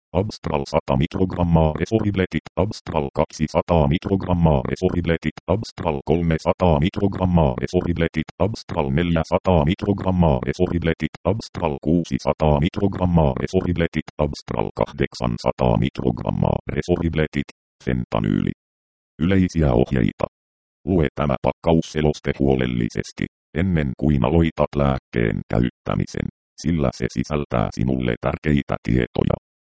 Abstral 100 mikrogrammaa resoribletit, Abstral 200 mikrogrammaa resoribletit, Abstral 300 mikrogrammaa resoribletit, Abstral 400 mikrogrammaa resoribletit, Abstral 600 mikrogrammaa resoribletit, Abstral 800 mikrogrammaa resoribletit, fentanyyli. Yleisiä ohjeita. Lue tämä pakkausseloste huolellisesti, ennen kuin aloitat lääkkeen käyttämisen, sillä se sisältää sinulle tärkeitä tietoja.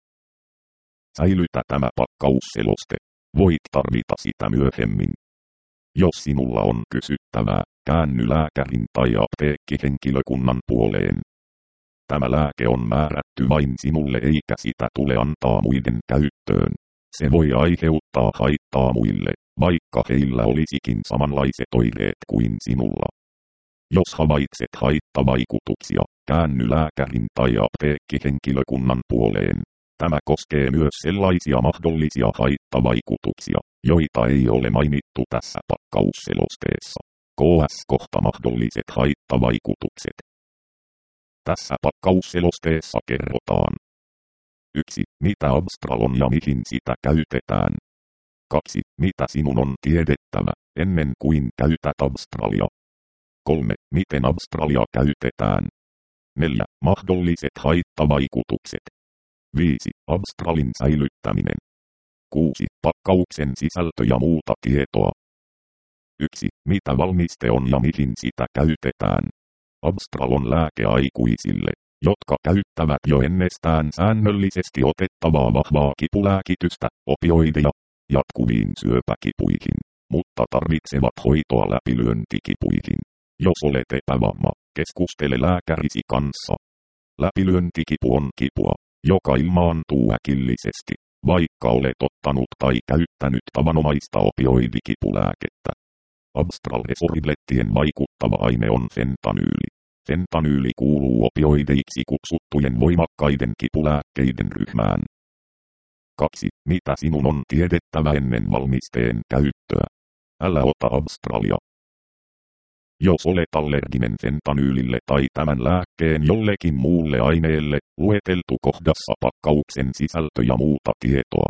Säilytä tämä pakkausseloste. Voit tarvita sitä myöhemmin. Jos sinulla on kysyttävää, käänny lääkärin tai apteekkihenkilökunnan puoleen. Tämä lääke on määrätty vain sinulle eikä sitä tule antaa muiden käyttöön. Se voi aiheuttaa haittaa muille, vaikka heillä olisikin samanlaiset oireet kuin sinulla. Jos havaitset haittavaikutuksia, käänny lääkärin tai apteekkihenkilökunnan puoleen. Tämä koskee myös sellaisia mahdollisia haittavaikutuksia, joita ei ole mainittu tässä pakkausselosteessa. KS-kohta mahdolliset haittavaikutukset. Tässä pakkausselosteessa kerrotaan. 1. Mitä Abstral on ja mihin sitä käytetään. 2. Mitä sinun on tiedettävä, ennen kuin käytät Abstralia. 3. Miten Abstralia käytetään. 4. Mahdolliset haittavaikutukset. 5. Abstralin säilyttäminen. 6. Pakkauksen sisältö ja muuta tietoa. 1. Mitä valmiste on ja mihin sitä käytetään. Abstral on lääke aikuisille, jotka käyttävät jo ennestään säännöllisesti otettavaa vahvaa kipulääkitystä, opioideja, jatkuviin syöpäkipuihin, mutta tarvitsevat hoitoa läpilyöntikipuihin. Jos olet epävamma, keskustele lääkärisi kanssa. Läpilyöntikipu on kipua, joka ilmaantuu äkillisesti, vaikka olet ottanut tai käyttänyt tavanomaista opioidikipulääkettä. Abstral resoriblettien vaikuttava aine on fentanyyli. Fentanyyli kuuluu opioideiksi kutsuttujen voimakkaiden kipulääkkeiden ryhmään. 2. Mitä sinun on tiedettävä ennen valmisteen käyttöä? Älä ota Abstralia. Jos olet allerginen fentanyylille tai tämän lääkkeen jollekin muulle aineelle, lueteltu kohdassa pakkauksen sisältö ja muuta tietoa.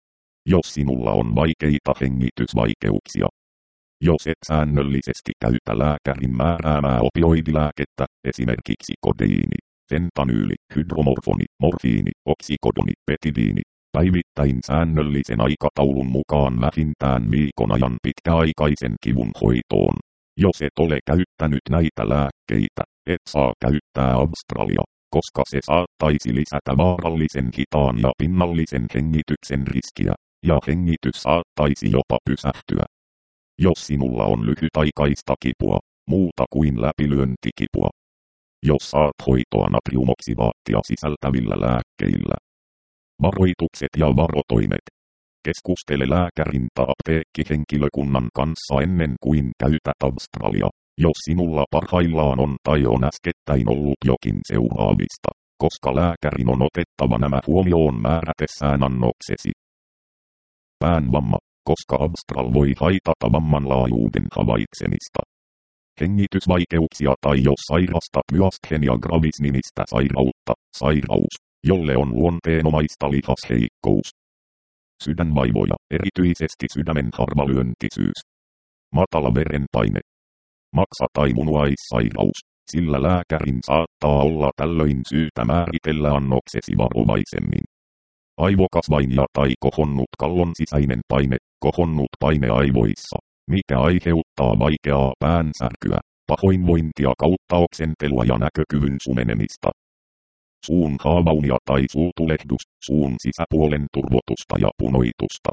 Jos sinulla on vaikeita hengitysvaikeuksia. Jos et säännöllisesti käytä lääkärin määräämää opioidilääkettä, esimerkiksi kodeiini, fentanyyli, hydromorfoni, morfiini, oksikodoni, petidiini, päivittäin säännöllisen aikataulun mukaan vähintään viikon ajan pitkäaikaisen kivun hoitoon. Jos et ole käyttänyt näitä lääkkeitä, et saa käyttää Abstralia, koska se saattaisi lisätä vaarallisen hitaan ja pinnallisen hengityksen riskiä, ja hengitys saattaisi jopa pysähtyä. Jos sinulla on lyhytaikaista kipua, muuta kuin läpilyöntikipua. Jos saat hoitoa natriumoksidaattia sisältävillä lääkkeillä. Varoitukset ja varotoimet. Keskustele lääkärin tai apteekkihenkilökunnan kanssa ennen kuin käytät Abstralia, jos sinulla parhaillaan on tai on äskettäin ollut jokin seuraavista, koska lääkärin on otettava nämä huomioon määrätessään annoksesi. Päänvamma, koska Abstral voi haitata vamman laajuuden havaitsemista. Hengitysvaikeuksia tai jos sairastat myasthenia gravis-nimistä sairautta, sairaus, jolle on luonteenomaista lihasheikkous. Sydänvaivoja, erityisesti sydämen harvalyöntisyys. Matala verenpaine. Maksa- tai munuaissairaus, sillä lääkärin saattaa olla tällöin syytä määritellä annoksesi varovaisemmin. Aivokasvainia tai kohonnut kallon sisäinen paine, kohonnut paine aivoissa, mikä aiheuttaa vaikeaa päänsärkyä, pahoinvointia kautta oksentelua ja näkökyvyn sumenemista. Suun haavaunia tai suutulehdus, suun sisäpuolen turvotusta ja punoitusta.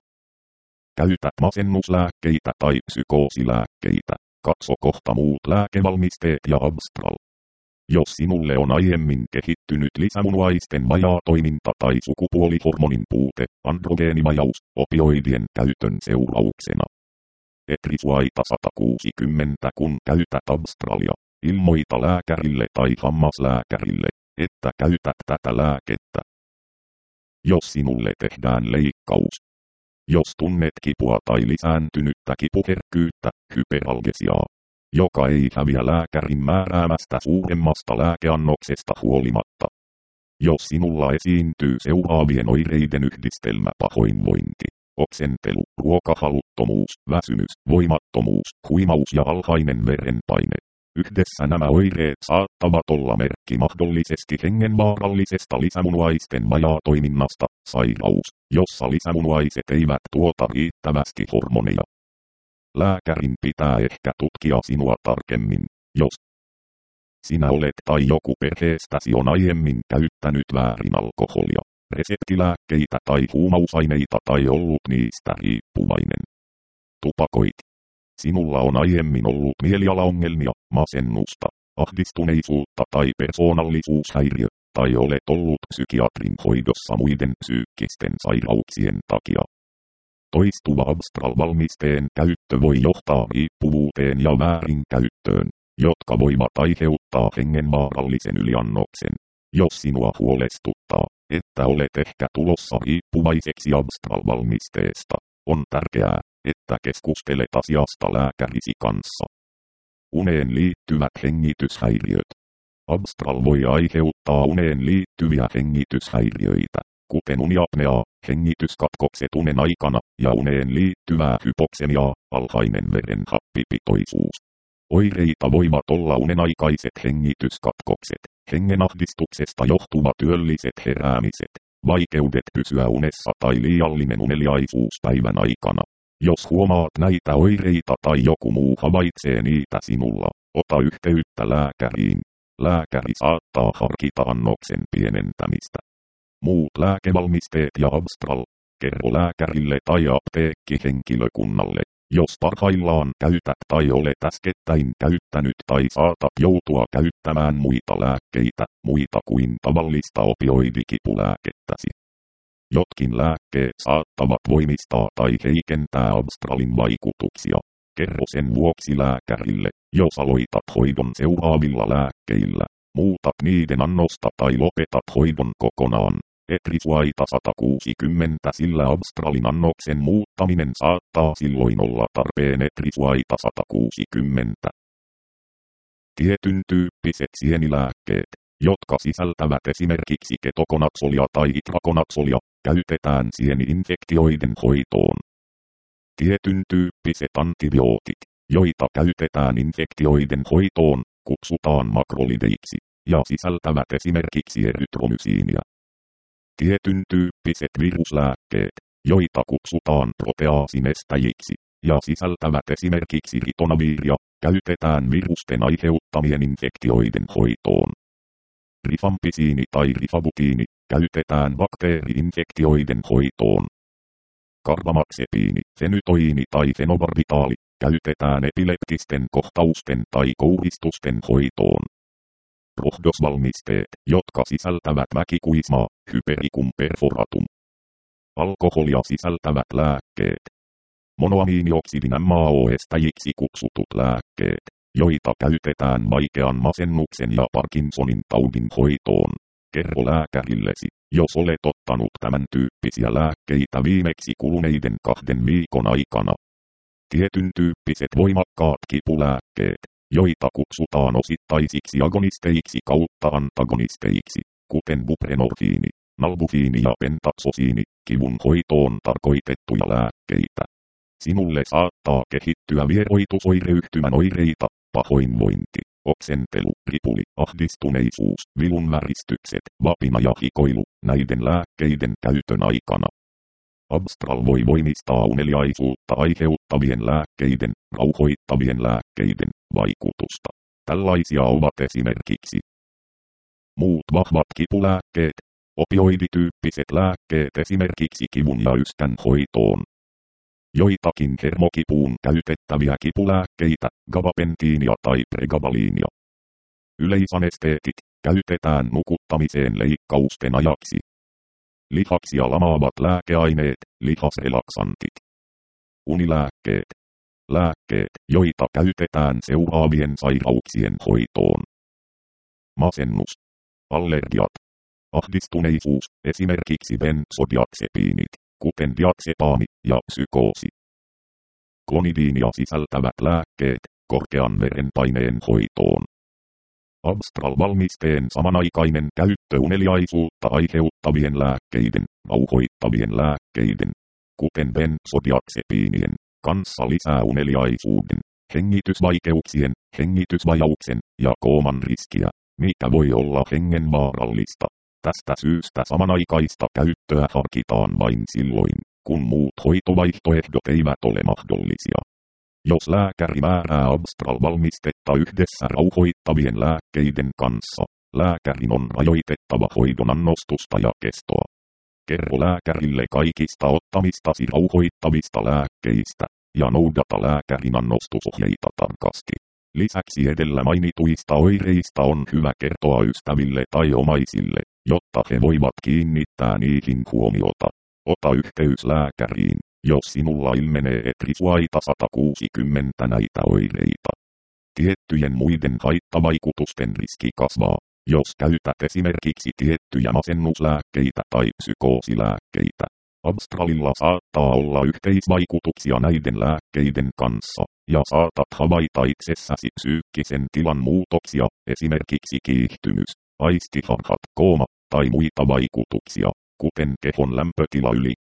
Käytät masennuslääkkeitä tai psykoosilääkkeitä, katso kohta muut lääkevalmisteet ja Abstral. Jos sinulle on aiemmin kehittynyt lisämunuaisten vajaatoiminta tai sukupuolihormonin puute, androgeenivajaus, opioidien käytön seurauksena. Etrisuaita 160 kun käytät Abstralia, ilmoita lääkärille tai hammaslääkärille, että käytät tätä lääkettä. Jos sinulle tehdään leikkaus. Jos tunnet kipua tai lisääntynyttä kipuherkkyyttä, hyperalgesiaa, joka ei häviä lääkärin määräämästä suuremmasta lääkeannoksesta huolimatta. Jos sinulla esiintyy seuraavien oireiden yhdistelmä: pahoinvointi, oksentelu, ruokahaluttomuus, väsymys, voimattomuus, huimaus ja alhainen verenpaine. Yhdessä nämä oireet saattavat olla merkki mahdollisesti hengenvaarallisesta lisämunuaisten vajaatoiminnasta, sairaus, jossa lisämunuaiset eivät tuota riittävästi hormoneja. Lääkärin pitää ehkä tutkia sinua tarkemmin, jos sinä olet tai joku perheestäsi on aiemmin käyttänyt väärin alkoholia, reseptilääkkeitä tai huumausaineita tai ollut niistä riippuvainen. Tupakoit. Sinulla on aiemmin ollut mielialaongelmia, masennusta, ahdistuneisuutta tai persoonallisuushäiriö, tai olet ollut psykiatrin hoidossa muiden psyykkisten sairauksien takia. Toistuva Abstral-valmisteen käyttö voi johtaa riippuvuuteen ja väärinkäyttöön, jotka voivat aiheuttaa hengenvaarallisen yliannoksen. Jos sinua huolestuttaa, että olet ehkä tulossa riippuvaiseksi Abstral-valmisteesta, on tärkeää, että keskustelet asiasta lääkärisi kanssa. Uneen liittyvät hengityshäiriöt. Abstral voi aiheuttaa uneen liittyviä hengityshäiriöitä, kuten uniapneaa, hengityskatkokset unen aikana ja uneen liittyvää hypoksemiaa, alhainen verenhappipitoisuus. Oireita voivat olla unenaikaiset hengityskatkokset, hengenahdistuksesta johtuvat yölliset heräämiset, vaikeudet pysyä unessa tai liiallinen uneliaisuus päivän aikana. Jos huomaat näitä oireita tai joku muu havaitsee niitä sinulla, ota yhteyttä lääkäriin. Lääkäri saattaa harkita annoksen pienentämistä. Muut lääkevalmisteet ja Abstral. Kerro lääkärille tai apteekkihenkilökunnalle, jos parhaillaan käytät tai olet äskettäin käyttänyt tai saatat joutua käyttämään muita lääkkeitä, muita kuin tavallista opioidikipulääkettäsi. Jotkin lääkkeet saattavat voimistaa tai heikentää Abstralin vaikutuksia. Kerro sen vuoksi lääkärille, jos aloitat hoidon seuraavilla lääkkeillä, muutat niiden annosta tai lopetat hoidon kokonaan. Etrisuaita 160, sillä Abstralin annoksen muuttaminen saattaa silloin olla tarpeen. Etrisuaita 160. Tietyn tyyppiset sienilääkkeet, jotka sisältävät esimerkiksi ketokonazzolia tai itrakonazzolia, käytetään sieni-infektioiden hoitoon. Tietyn tyyppiset antibiootit, joita käytetään infektioiden hoitoon, kutsutaan makrolideiksi, ja sisältävät esimerkiksi erytromysiinia. Tietyn tyyppiset viruslääkkeet, joita kutsutaan proteaasinestäjiksi, ja sisältävät esimerkiksi ritonaviiria, käytetään virusten aiheuttamien infektioiden hoitoon. Rifampisiini tai rifabutiini, käytetään bakteeri-infektioiden hoitoon. Karbamaxepiini, fenytoiini tai fenobarbitaali, käytetään epileptisten kohtausten tai kouristusten hoitoon. Rohdosvalmisteet, jotka sisältävät väkikuismaa, hypericum perforatum. Alkoholia sisältävät lääkkeet. Monoamiinioksidin MAO-estäjiksi kutsutut lääkkeet, joita käytetään vaikean masennuksen ja Parkinsonin taudin hoitoon. Kerro lääkärillesi, jos olet ottanut tämän tyyppisiä lääkkeitä viimeksi kuluneiden 2 viikon aikana. Tietyn tyyppiset voimakkaat kipulääkkeet, joita kutsutaan osittaisiksi agonisteiksi kautta antagonisteiksi, kuten buprenorfiini, nalbufiini ja pentaksosiini, kivun hoitoon tarkoitettuja lääkkeitä. Sinulle saattaa kehittyä vieroitusoireyhtymän oireita, pahoinvointi, oksentelu, ripuli, ahdistuneisuus, vilunväristykset, vapina ja hikoilu näiden lääkkeiden käytön aikana. Abstral voi voimistaa uneliaisuutta aiheuttavien lääkkeiden, rauhoittavien lääkkeiden vaikutusta. Tällaisia ovat esimerkiksi muut vahvat kipulääkkeet, opioidityyppiset lääkkeet esimerkiksi kivun ja yskän hoitoon. Joitakin hermokipuun käytettäviä kipulääkkeitä, gabapentiinia tai pregabaliinia. Yleisanesteetit käytetään nukuttamiseen leikkausten ajaksi. Lihaksia lamaavat lääkeaineet, lihasrelaksantit. Unilääkkeet. Lääkkeet, joita käytetään seuraavien sairauksien hoitoon. Masennus. Allergiat. Ahdistuneisuus, esimerkiksi benzodiazepiinit, kuten diazepaami ja psykoosi. Klonidiinia sisältävät lääkkeet, korkean verenpaineen hoitoon. Abstral-valmisteen samanaikainen käyttö uneliaisuutta aiheuttavien lääkkeiden, rauhoittavien lääkkeiden, kuten benzodiazepiinien, kanssa lisää uneliaisuuden, hengitysvaikeuksien, hengitysvajauksen ja kooman riskiä, mikä voi olla hengenvaarallista. Tästä syystä samanaikaista käyttöä harkitaan vain silloin, kun muut hoitovaihtoehdot eivät ole mahdollisia. Jos lääkäri määrää Abstral-valmistetta yhdessä rauhoittavien lääkkeiden kanssa, lääkärin on rajoitettava hoidon annostusta ja kestoa. Kerro lääkärille kaikista ottamistasi rauhoittavista lääkkeistä ja noudata lääkärin annostusohjeita tarkasti. Lisäksi edellä mainituista oireista on hyvä kertoa ystäville tai omaisille, jotta he voivat kiinnittää niihin huomiota. Ota yhteys lääkäriin, jos sinulla ilmenee etrisuaita 160 näitä oireita. Tiettyjen muiden haittavaikutusten riski kasvaa, jos käytät esimerkiksi tiettyjä masennuslääkkeitä tai psykoosilääkkeitä. Abstralilla saattaa olla yhteisvaikutuksia näiden lääkkeiden kanssa, ja saatat havaita itsessäsi psyykkisen tilan muutoksia, esimerkiksi kiihtymys, aistiharhat, kooma tai muita vaikutuksia, kuten kehon lämpötila yli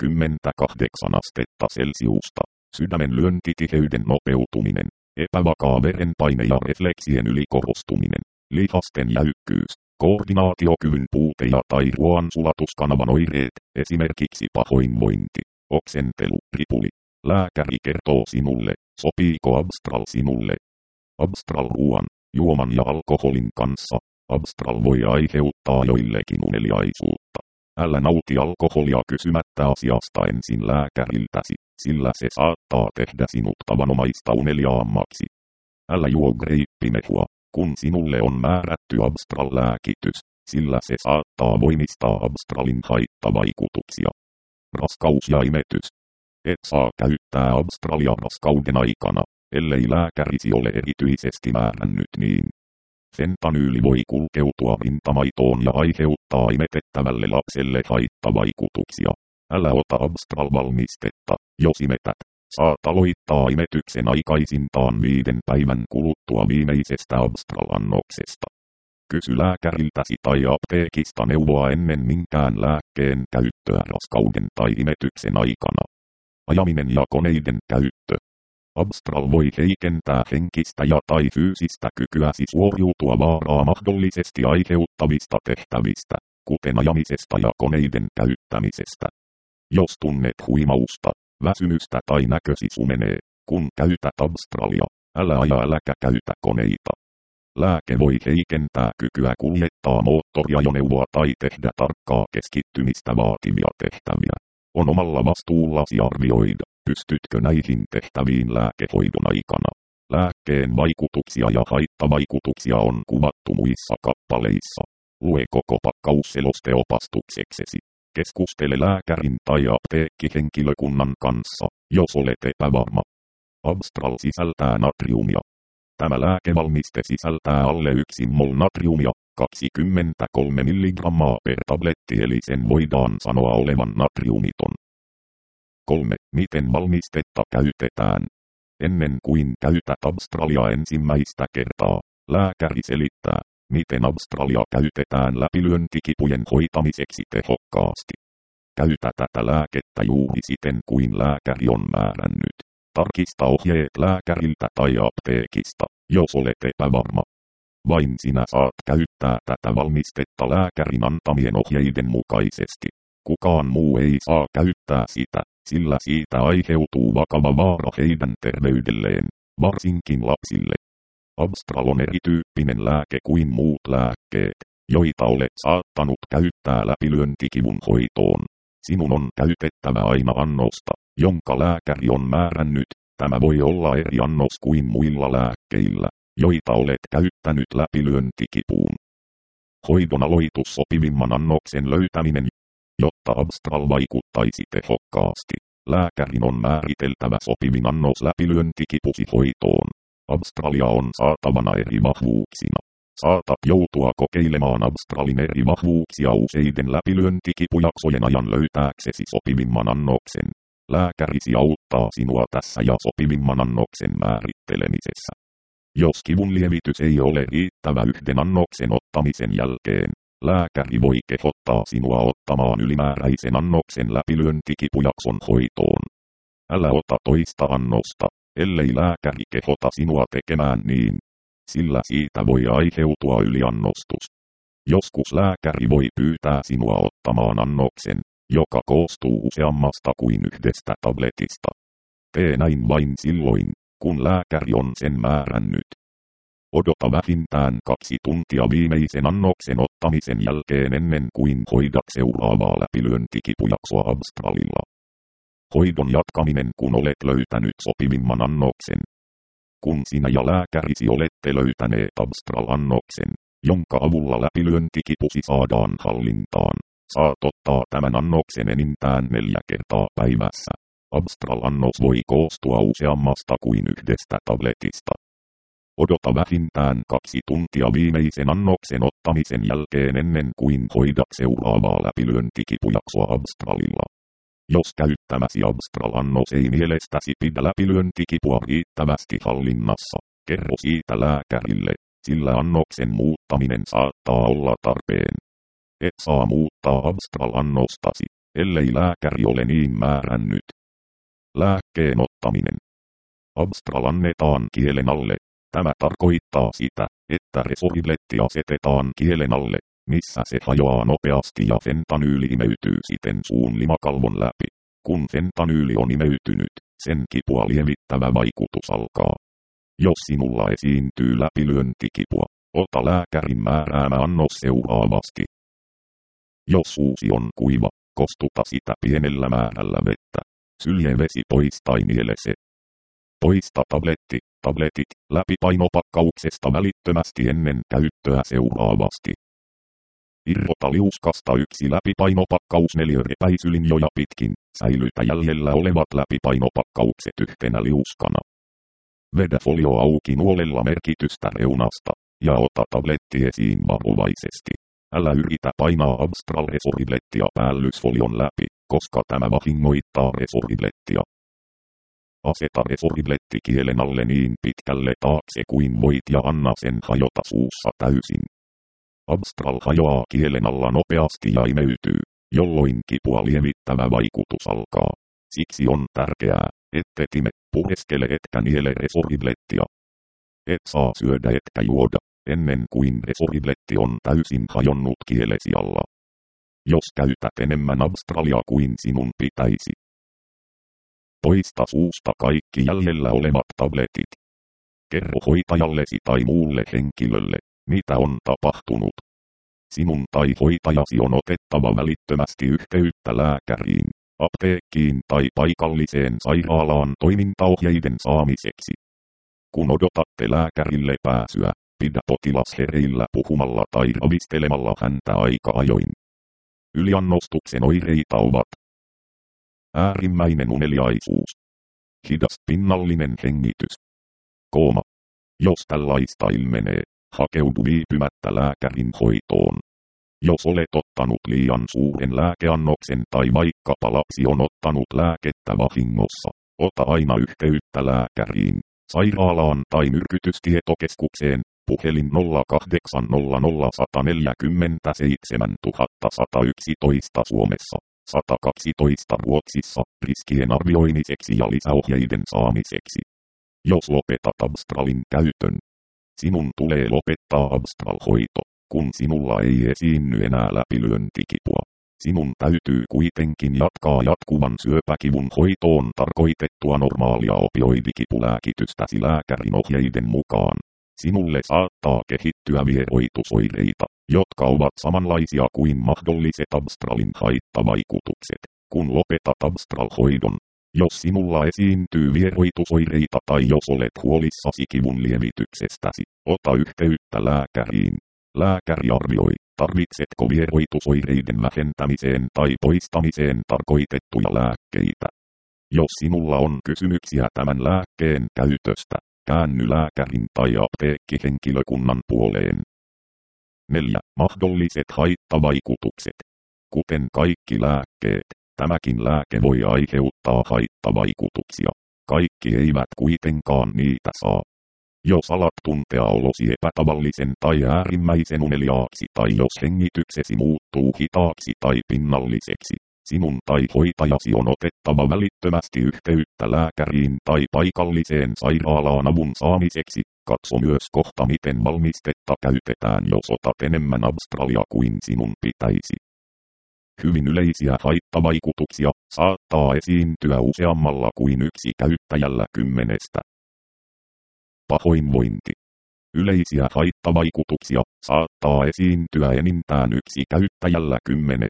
38 astetta celsiusta, sydämen lyöntitiheyden nopeutuminen, epävakaa verenpaine ja refleksien ylikorostuminen, lihasten jäykkyys, koordinaatiokyvyn puute ja tai ruoansulatuskanavan oireet, esimerkiksi pahoinvointi, oksentelu, ripuli. Lääkäri kertoo sinulle, sopiiko Abstral sinulle. Abstral ruoan, juoman ja alkoholin kanssa. Abstral voi aiheuttaa joillekin uneliaisuutta. Älä nauti alkoholia kysymättä asiasta ensin lääkäriltäsi, sillä se saattaa tehdä sinut tavanomaista uneliaammaksi. Älä juo greippimehua, kun sinulle on määrätty Abstral-lääkitys, sillä se saattaa voimistaa Abstralin haittavaikutuksia. Raskaus ja imetys. Et saa käyttää Abstralia raskauden aikana, ellei lääkärisi ole erityisesti määrännyt niin. Fentanyyli voi kulkeutua rintamaitoon ja aiheuttaa imetettävälle lapselle haittavaikutuksia. Älä ota Abstral-valmistetta, jos imetät. Saat aloittaa imetyksen aikaisintaan 5 päivän kuluttua viimeisestä Abstral-annoksesta. Kysy lääkäriltäsi tai apteekista neuvoa ennen minkään lääkkeen käyttöä raskauden tai imetyksen aikana. Ajaminen ja koneiden käyttö. Abstral voi heikentää henkistä ja tai fyysistä kykyäsi suoriutua vaaraa mahdollisesti aiheuttavista tehtävistä, kuten ajamisesta ja koneiden käyttämisestä. Jos tunnet huimausta, väsymystä tai näkösi sumenee, kun käytät Abstralia, älä aja äläkä käytä koneita. Lääke voi heikentää kykyä kuljettaa moottoriajoneuvoa tai tehdä tarkkaa keskittymistä vaativia tehtäviä. On omalla vastuullasi arvioida, pystytkö näihin tehtäviin lääkehoidon aikana. Lääkkeen vaikutuksia ja haittavaikutuksia on kuvattu muissa kappaleissa. Lue koko pakkausseloste opastukseksesi. Keskustele lääkärin tai apteekkihenkilökunnan kanssa, jos olet epävarma. Abstral sisältää natriumia. Tämä lääkevalmiste sisältää alle 1 mol natriumia, 23 mg per tabletti, eli sen voidaan sanoa olevan natriumiton. 3. Miten valmistetta käytetään? Ennen kuin käytät Abstralia ensimmäistä kertaa, lääkäri selittää, miten Abstralia käytetään läpilyöntikipujen hoitamiseksi tehokkaasti. Käytä tätä lääkettä juuri siten kuin lääkäri on määrännyt. Tarkista ohjeet lääkäriltä tai apteekista, jos olet epävarma. Vain sinä saat käyttää tätä valmistetta lääkärin antamien ohjeiden mukaisesti. Kukaan muu ei saa käyttää sitä, sillä siitä aiheutuu vakava vaara heidän terveydelleen, varsinkin lapsille. Abstral on erityyppinen lääke kuin muut lääkkeet, joita olet saattanut käyttää läpilyöntikivun hoitoon. Sinun on käytettävä aina annosta, jonka lääkäri on määrännyt. Tämä voi olla eri annos kuin muilla lääkkeillä, joita olet käyttänyt läpilyöntikipuun. Hoidon aloitus sopivimman annoksen löytäminen. Jotta Abstral vaikuttaisi tehokkaasti, lääkärin on määriteltävä sopivin annos läpilyöntikipusi hoitoon. Abstralia on saatavana eri vahvuuksina. Saatat joutua kokeilemaan Abstralin eri vahvuuksia useiden läpilyöntikipujaksojen ajan löytääksesi sopivimman annoksen. Lääkärisi auttaa sinua tässä ja sopivimman annoksen määrittelemisessä. Jos kivunlievitys ei ole riittävä yhden annoksen ottamisen jälkeen, lääkäri voi kehottaa sinua ottamaan ylimääräisen annoksen läpilyöntikipujakson hoitoon. Älä ota toista annosta, ellei lääkäri kehota sinua tekemään niin, sillä siitä voi aiheutua yliannostus. Joskus lääkäri voi pyytää sinua ottamaan annoksen, joka koostuu useammasta kuin yhdestä tabletista. Tee näin vain silloin, kun lääkäri on sen määrännyt. Odota vähintään 2 tuntia viimeisen annoksen ottamisen jälkeen ennen kuin hoidat seuraavaa läpilyöntikipujaksoa Abstralilla. Hoidon jatkaminen kun olet löytänyt sopivimman annoksen. Kun sinä ja lääkärisi olette löytäneet Abstral-annoksen, jonka avulla läpilyöntikipusi saadaan hallintaan, saat ottaa tämän annoksen enintään 4 kertaa päivässä. Abstral-annos voi koostua useammasta kuin yhdestä tabletista. Odota vähintään 2 tuntia viimeisen annoksen ottamisen jälkeen ennen kuin hoidat seuraavaa läpilyöntikipujaksoa Abstralilla. Jos käyttämäsi Abstral-annos ei mielestäsi pidä läpilyöntikipua riittävästi hallinnassa, kerro siitä lääkärille, sillä annoksen muuttaminen saattaa olla tarpeen. Et saa muuttaa Abstral-annostasi, ellei lääkäri ole niin määrännyt. Lääkkeen ottaminen. Abstral annetaan kielen alle. Tämä tarkoittaa sitä, että resoribletti asetetaan kielen alle, missä se hajoaa nopeasti ja fentanyyli imeytyy siten suun limakalvon läpi. Kun fentanyyli on imeytynyt, sen kipua lievittävä vaikutus alkaa. Jos sinulla esiintyy läpilyöntikipua, ota lääkärin määräämä annos seuraavasti. Jos suusi on kuiva, kostuta sitä pienellä määrällä vettä. Sylje vesi pois tai niele se. Poista tabletit läpipainopakkauksesta välittömästi ennen käyttöä seuraavasti. Irrota liuskasta 1 läpipainopakkaus 4 repäisylinjoja pitkin, säilytä jäljellä olevat läpipainopakkaukset yhtenä liuskana. Vedä folio auki nuolella merkitystä reunasta, ja ota tabletti esiin varovaisesti. Älä yritä painaa Abstral-resoriblettia päällysfolion läpi, koska tämä vahingoittaa resoriblettia. Aseta resoribletti kielen alle niin pitkälle taakse kuin voit ja anna sen hajota suussa täysin. Abstral hajoaa kielen alla nopeasti ja imeytyy, jolloin kipua lievittävä vaikutus alkaa. Siksi on tärkeää, ettet ime, pureskele etkä niele resoriblettia. Et saa syödä etkä juoda, ennen kuin resoribletti on täysin hajonnut kielesi alla. Jos käytät enemmän Abstralia kuin sinun pitäisi. Poista suusta kaikki jäljellä olevat tabletit. Kerro hoitajallesi tai muulle henkilölle, mitä on tapahtunut. Sinun tai hoitajasi on otettava välittömästi yhteyttä lääkäriin, apteekkiin tai paikalliseen sairaalaan toimintaohjeiden saamiseksi. Kun odotatte lääkärille pääsyä, pidä potilas hereillä puhumalla tai ravistelemalla häntä aika ajoin. Yliannostuksen oireita ovat äärimmäinen uneliaisuus, hidas pinnallinen hengitys, kooma. Jos tällaista ilmenee, hakeudu viipymättä lääkärin hoitoon. Jos olet ottanut liian suuren lääkeannoksen tai vaikkapa lapsi on ottanut lääkettä vahingossa, ota aina yhteyttä lääkäriin, sairaalaan tai myrkytystietokeskukseen, puhelin 0800 147 111 Suomessa, 112 Ruotsissa, riskien arvioimiseksi ja lisäohjeiden saamiseksi. Jos lopetat Abstralin käytön, sinun tulee lopettaa Abstral-hoito, kun sinulla ei esiinny enää läpilyöntikipua. Sinun täytyy kuitenkin jatkaa jatkuvan syöpäkivun hoitoon tarkoitettua normaalia opioidikipulääkitystäsi lääkärin ohjeiden mukaan. Sinulle saattaa kehittyä vieroitusoireita, jotka ovat samanlaisia kuin mahdolliset Abstralin haittavaikutukset, kun lopetat Abstral-hoidon. Jos sinulla esiintyy vieroitusoireita tai jos olet huolissasi kivun lievityksestäsi, ota yhteyttä lääkäriin. Lääkäri arvioi, tarvitsetko vieroitusoireiden vähentämiseen tai poistamiseen tarkoitettuja lääkkeitä. Jos sinulla on kysymyksiä tämän lääkkeen käytöstä, käänny lääkärin tai apteekkihenkilökunnan puoleen. 4. Mahdolliset haittavaikutukset. Kuten kaikki lääkkeet, tämäkin lääke voi aiheuttaa haittavaikutuksia. Kaikki eivät kuitenkaan niitä saa. Jos alat tuntea olosi epätavallisen tai äärimmäisen uneliaaksi tai jos hengityksesi muuttuu hitaaksi tai pinnalliseksi, sinun tai hoitajasi on otettava välittömästi yhteyttä lääkäriin tai paikalliseen sairaalaan avun saamiseksi. Katso myös kohta miten valmistetta käytetään jos otat enemmän Abstralia kuin sinun pitäisi. Hyvin yleisiä haittavaikutuksia saattaa esiintyä useammalla kuin yksi käyttäjällä 10. Pahoinvointi. Yleisiä haittavaikutuksia saattaa esiintyä enintään yksi käyttäjällä 10.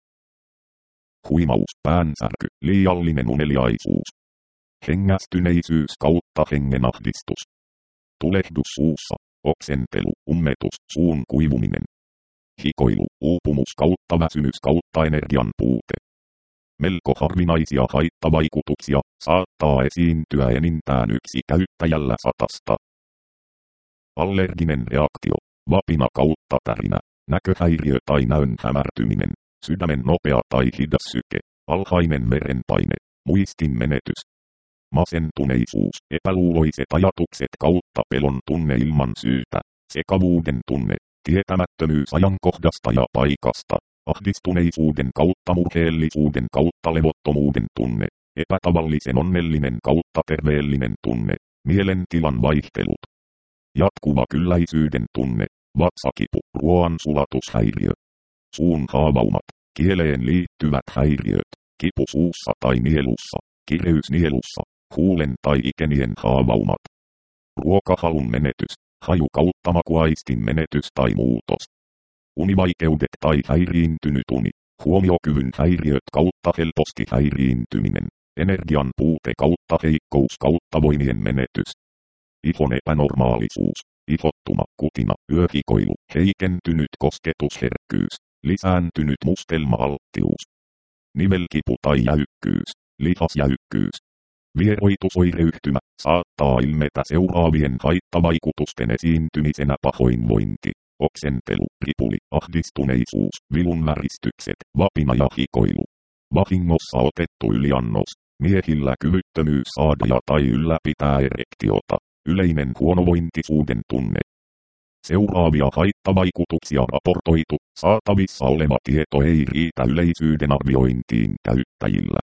Huimaus, päänsärky, liiallinen uneliaisuus. Hengästyneisyys kautta hengenahdistus. Tulehdus suussa, oksentelu, ummetus, suun kuivuminen. Hikoilu, uupumus kautta väsymys kautta energian puute. Melko harvinaisia haittavaikutuksia saattaa esiintyä enintään yksi käyttäjällä 100. Allerginen reaktio, vapina kautta tärinä, näköhäiriö tai näön hämärtyminen, sydämen nopea tai hidas syke, alhainen verenpaine, muistin menetys. Masentuneisuus, epäluuloiset ajatukset kautta pelon tunne ilman syytä, sekavuuden tunne, tietämättömyys ajankohdasta ja paikasta, ahdistuneisuuden kautta murheellisuuden kautta levottomuuden tunne, epätavallisen onnellinen kautta terveellinen tunne, mielentilan vaihtelut. Jatkuva kylläisyyden tunne, vatsakipu, ruoan sulatushäiriö. Suun haavaumat, kieleen liittyvät häiriöt, kipu suussa tai nielussa, kireys nielussa, huulen tai ikenien haavaumat. Ruokahalun menetys, haju kautta makuaistin menetys tai muutos. Univaikeudet tai häiriintynyt uni, huomiokyvyn häiriöt kautta helposti häiriintyminen, energian puute kautta heikkous kautta voimien menetys. Ihon epänormaalisuus, ihottuma, kutina, yöhikoilu, heikentynyt kosketusherkkyys, lisääntynyt mustelma-alttius. Nivelkipu tai jäykkyys, lihasjäykkyys. Vieroitusoireyhtymä saattaa ilmetä seuraavien haittavaikutusten esiintymisenä pahoinvointi, oksentelu, ripuli, ahdistuneisuus, vilunväristykset, vapina ja hikoilu. Vahingossa otettu yliannos, miehillä kyvyttömyys saada ja tai ylläpitää erektiota, yleinen huonovointisuuden tunne. Seuraavia haittavaikutuksia raportoitu, saatavissa oleva tieto ei riitä yleisyyden arviointiin käyttäjillä.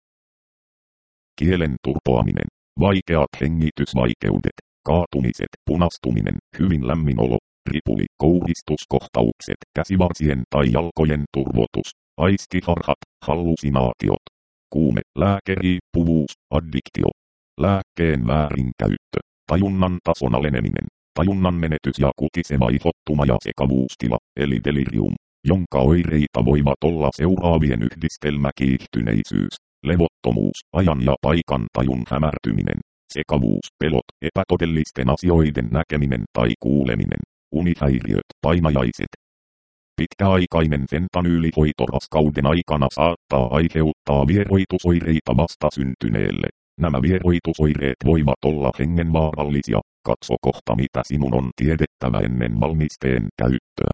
Kielen turpoaminen, vaikeat hengitysvaikeudet, kaatumiset, punastuminen, hyvin lämmin olo, ripuli, kouristuskohtaukset, käsivarsien tai jalkojen turvotus, aistiharhat, hallusinaatiot, kuume, lääkeriippuvuus, addiktio, lääkkeen väärinkäyttö, tajunnan tason aleneminen, tajunnan menetys ja kutiseva ihottuma ja sekavuustila, eli delirium, jonka oireita voivat olla seuraavien yhdistelmä kiihtyneisyys, levottomuus, ajan ja paikan tajun hämärtyminen, sekavuus, pelot, epätodellisten asioiden näkeminen tai kuuleminen, unihäiriöt, painajaiset. Pitkäaikainen fentanyylihoito raskauden aikana saattaa aiheuttaa vieroitusoireita vastasyntyneelle. Nämä vieroitusoireet voivat olla hengenvaarallisia. Katso kohta mitä sinun on tiedettävä ennen valmisteen käyttöä.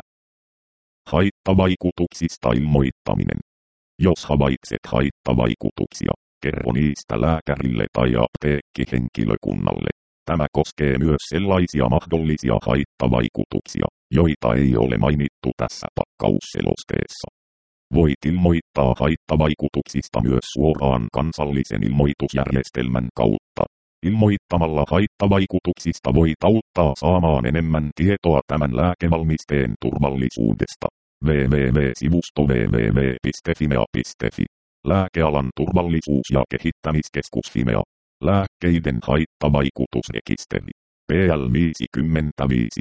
Haittavaikutuksista ilmoittaminen. Jos havaitset haittavaikutuksia, kerro niistä lääkärille tai apteekkihenkilökunnalle. Tämä koskee myös sellaisia mahdollisia haittavaikutuksia, joita ei ole mainittu tässä pakkausselosteessa. Voit ilmoittaa haittavaikutuksista myös suoraan kansallisen ilmoitusjärjestelmän kautta. Ilmoittamalla haittavaikutuksista voit auttaa saamaan enemmän tietoa tämän lääkevalmisteen turvallisuudesta. www.sivusto www.fimea.fi. Lääkealan turvallisuus- ja kehittämiskeskus Fimea. Lääkkeiden haittavaikutusrekisteri. PL 55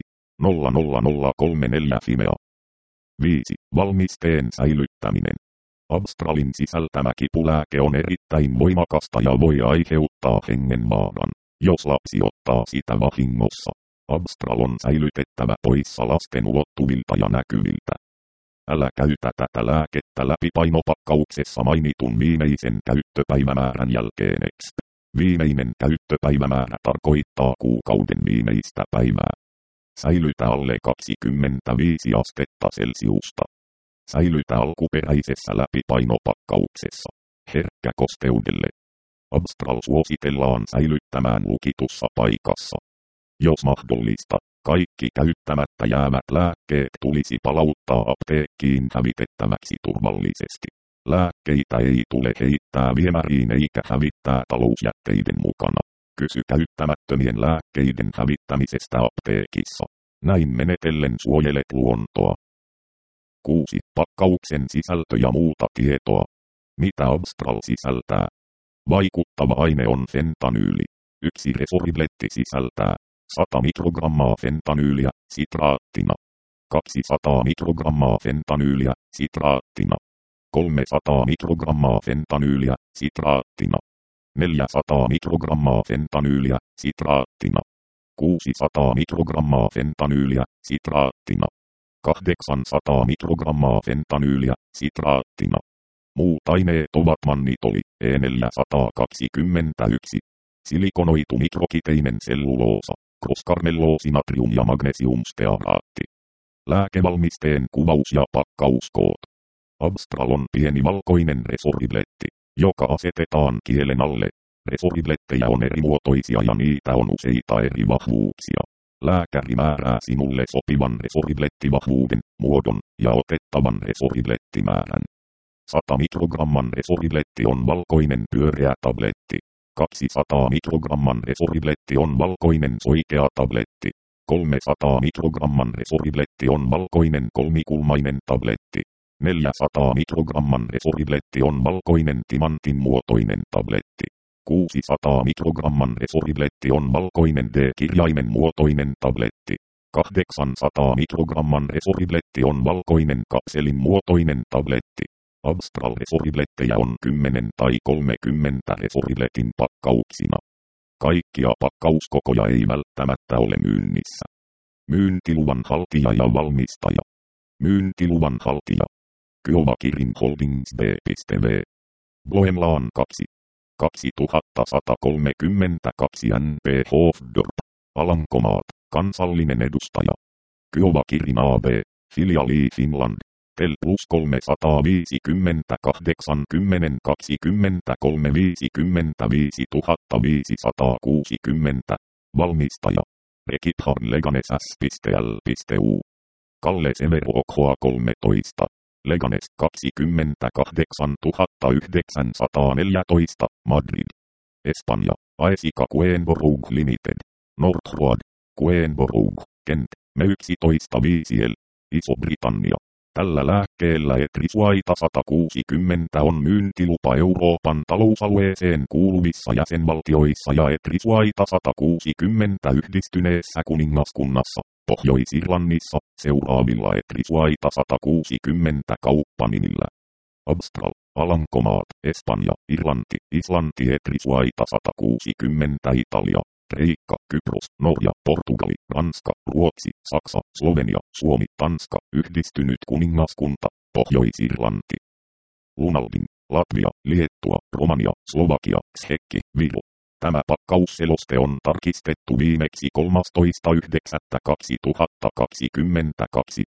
00034 Fimea. 5. Valmisteen säilyttäminen. Abstralin sisältämä kipulääke on erittäin voimakasta ja voi aiheuttaa hengenvaaran, jos lapsi ottaa sitä vahingossa. Abstral on säilytettävä poissa lasten ulottuvilta ja näkyviltä. Älä käytä tätä lääkettä läpi painopakkauksessa mainitun viimeisen käyttöpäivämäärän jälkeen. Viimeinen käyttöpäivämäärä tarkoittaa kuukauden viimeistä päivää. Säilytä alle 25 astetta Celsiusta. Säilytä alkuperäisessä läpipainopakkauksessa. Herkkä kosteudelle. Abstral suositellaan säilyttämään lukitussa paikassa. Jos mahdollista, kaikki käyttämättä jäävät lääkkeet tulisi palauttaa apteekkiin hävitettäväksi turvallisesti. Lääkkeitä ei tule heittää viemäriin eikä hävittää talousjätteiden mukana. Kysy käyttämättömien lääkkeiden hävittämisestä apteekissa. Näin menetellen suojelet luontoa. 6. Pakkauksen sisältö ja muuta tietoa. Mitä Abstral sisältää? Vaikuttava aine on fentanyyli. 1 resoribletti sisältää 100 mikrogrammaa fentanyyliä sitraattina. 200 mikrogrammaa fentanyyliä sitraattina. 300 mikrogrammaa fentanyyliä sitraattina. 400 mikrogrammaa fentanyyliä sitraattina. 600 mikrogrammaa fentanyyliä sitraattina. 800 mikrogrammaa fentanyyliä sitraattina. Muut aineet ovat mannitoli E421, silikonoitu mikrokiteinen selluloosa, kroskarmelloosi natrium ja magnesiumstearaatti. Lääkevalmisteen kuvaus ja pakkauskoot. Abstral on pieni valkoinen resoribletti, joka asetetaan kielen alle. Resoriblettejä on erimuotoisia ja niitä on useita eri vahvuuksia. Lääkäri määrää sinulle sopivan resoriblettivahvuuden, muodon ja otettavan resoriblettimäärän. 100 mikrogramman resoribletti on valkoinen pyöreä tabletti. 200 mikrogramman resoribletti on valkoinen soikea tabletti. 300 mikrogramman resoribletti on valkoinen kolmikulmainen tabletti. 400 mikrogramman resoribletti on valkoinen timantin muotoinen tabletti. 600 mikrogramman resoribletti on valkoinen D-kirjaimen muotoinen tabletti. 800 mikrogramman resoribletti on valkoinen kapselin muotoinen tabletti. Abstral resoriblettejä on 10 tai 30 resoribletin pakkauksina. Kaikkia pakkauskokoja ei välttämättä ole myynnissä. Myyntiluvan haltija ja valmistaja. Myyntiluvan haltija. Kiowa Kirin Holdings B.V. Bloemlaan 2. 2132 NP Hofdorp. Alankomaat. Kansallinen edustaja. Kiowa Kirin AB. Filiali Finland. Tel plus 358 10 23 55 560. Valmistaja. Rekithar Leganes S.L.U. Kalle Severo Okhoa 13. Leganes 28 914 Madrid. Espanja. Aesica Queenborough Limited. Northwood. Queenborough, Kent. Me 11 5L. Iso-Britannia. Tällä lääkkeellä Etrisuaita 160 on myyntilupa Euroopan talousalueeseen kuuluvissa jäsenvaltioissa ja Etrisuaita 160 Yhdistyneessä kuningaskunnassa, Pohjois-Irlannissa, seuraavilla Etrisuaita 160 kauppanimillä. Abstral, Alankomaat, Espanja, Irlanti, Islanti, Etrisuaita 160 Italia. Kreikka, Kypros, Norja, Portugali, Ranska, Ruotsi, Saksa, Slovenia, Suomi, Tanska, Yhdistynyt kuningaskunta, Pohjois-Irlanti. Lunaldin, Latvia, Liettua, Romania, Slovakia, Tsekki, Viro. Tämä pakkausseloste on tarkistettu viimeksi 13.9.2022.